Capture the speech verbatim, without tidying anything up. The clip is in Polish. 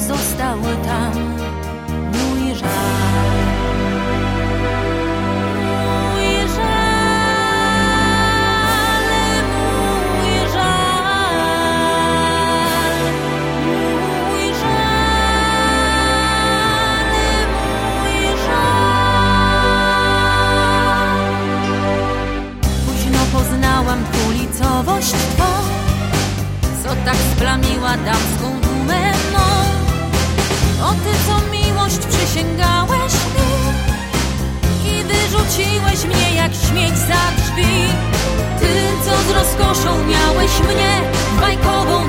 został tam mój żal. Mój żal, mój żal, mój żal, mój żal. Późno poznałam dwulicowość twą, co tak splamiła damską dumę mą. O ty, co miłość przysięgałeś mi i wyrzuciłeś mnie jak śmieć za drzwi. Ty, co z rozkoszą miałeś mnie bajkową